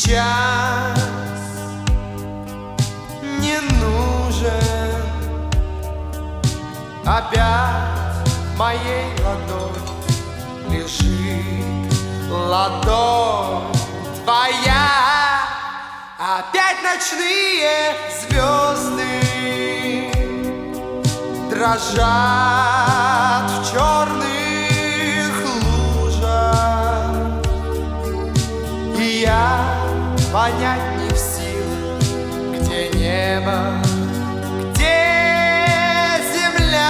сейчас не нужен. Опять в моей ладони лежит ладонь твоя. Опять ночные звезды дрожат в черных лужах, и я понять не в силах, где небо, где земля.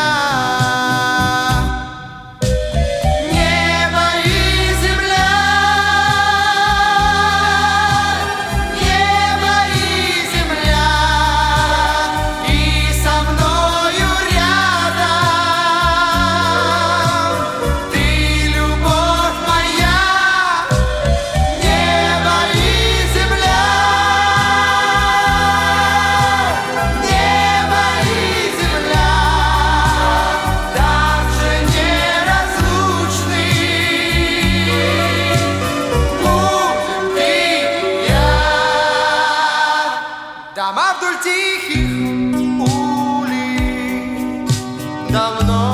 Небо и земля, небо и земля, и со мною рядом ты, любовь моя. Небо и земля, небо и земля, так же неразлучны будем ты и я. Дома вдоль тихих улиц давно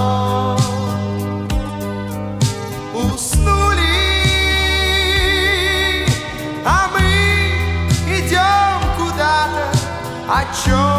уснули, а мы идем куда-то, о чем